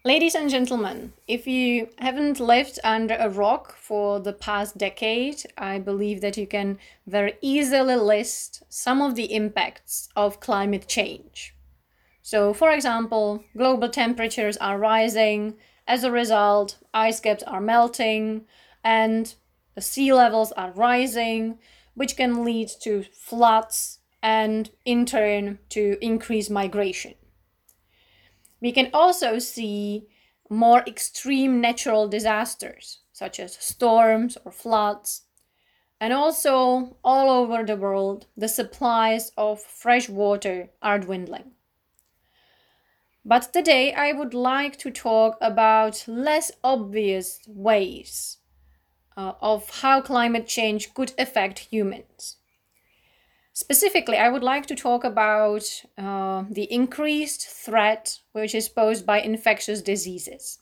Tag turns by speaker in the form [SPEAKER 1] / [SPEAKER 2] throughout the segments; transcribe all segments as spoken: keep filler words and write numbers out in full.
[SPEAKER 1] Ladies and gentlemen, if you haven't lived under a rock for the past decade, I believe that you can very easily list some of the impacts of climate change. So, for example, global temperatures are rising. As a result, ice caps are melting and the sea levels are rising, which can lead to floods and, in turn, to increased migration. We can also see more extreme natural disasters, such as storms or floods. And also, all over the world, the supplies of fresh water are dwindling. But today, I would like to talk about less obvious ways uh, of how climate change could affect humans. Specifically, I would like to talk about uh, the increased threat which is posed by infectious diseases.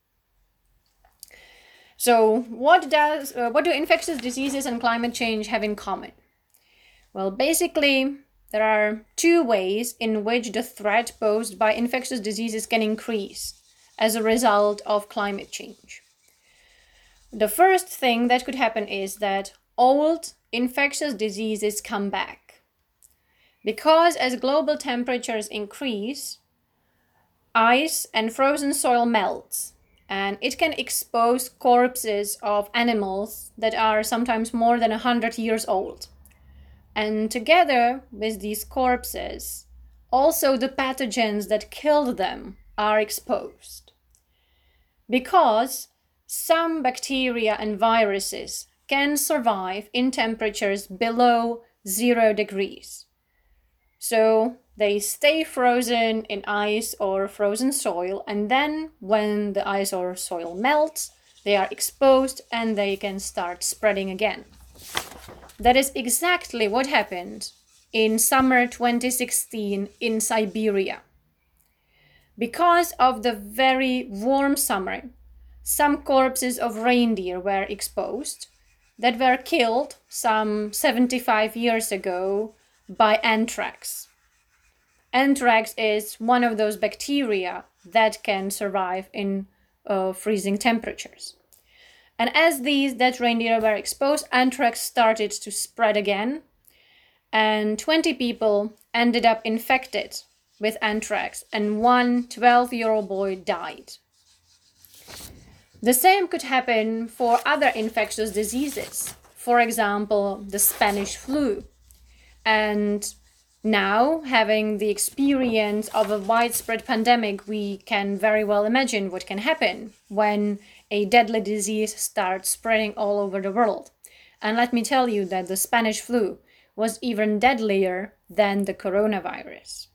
[SPEAKER 1] So, what does uh, what do infectious diseases and climate change have in common? Well, basically, there are two ways in which the threat posed by infectious diseases can increase as a result of climate change. The first thing that could happen is that old infectious diseases come back. Because as global temperatures increase, ice and frozen soil melts, and it can expose corpses of animals that are sometimes more than one hundred years old. And together with these corpses, also the pathogens that killed them are exposed. Because some bacteria and viruses can survive in temperatures below zero degrees. So they stay frozen in ice or frozen soil, and then when the ice or soil melts, they are exposed and they can start spreading again. That is exactly what happened in summer twenty sixteen in Siberia. Because of the very warm summer, some corpses of reindeer were exposed that were killed some seventy-five years ago by anthrax. Anthrax is one of those bacteria that can survive in uh, freezing temperatures. And as these dead reindeer were exposed, anthrax started to spread again, and twenty people ended up infected with anthrax, and one twelve-year-old boy died. The same could happen for other infectious diseases, for example, the Spanish flu. And now, having the experience of a widespread pandemic, we can very well imagine what can happen when a deadly disease starts spreading all over the world. And let me tell you that the Spanish flu was even deadlier than the coronavirus.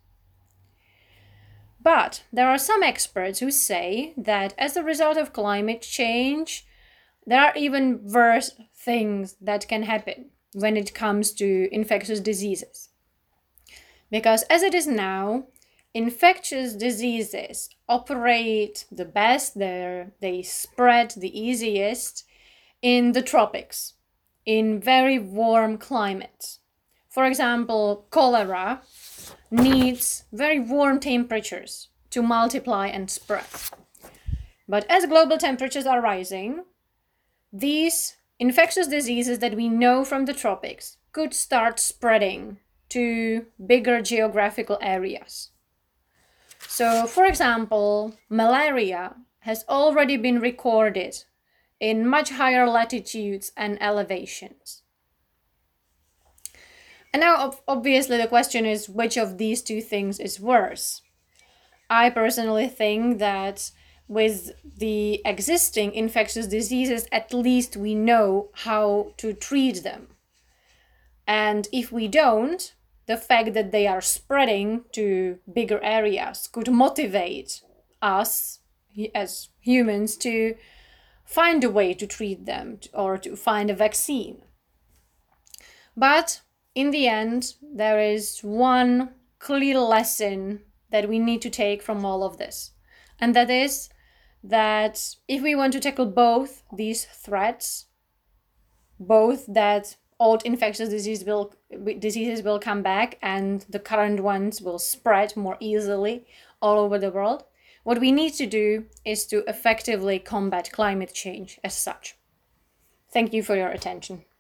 [SPEAKER 1] But there are some experts who say that as a result of climate change, there are even worse things that can happen when it comes to infectious diseases. Because as it is now, infectious diseases operate the best, they spread the easiest in the tropics, in very warm climates. For example, cholera needs very warm temperatures to multiply and spread. But as global temperatures are rising, these infectious diseases that we know from the tropics could start spreading to bigger geographical areas. So, for example, malaria has already been recorded in much higher latitudes and elevations. And now, obviously, the question is which of these two things is worse? I personally think that with the existing infectious diseases, at least we know how to treat them. And if we don't, the fact that they are spreading to bigger areas could motivate us as humans to find a way to treat them or to find a vaccine. But in the end, there is one clear lesson that we need to take from all of this. And that is that if we want to tackle both these threats, both that old infectious disease will, diseases will come back and the current ones will spread more easily all over the world, What we need to do is to effectively combat climate change as such. Thank you for your attention.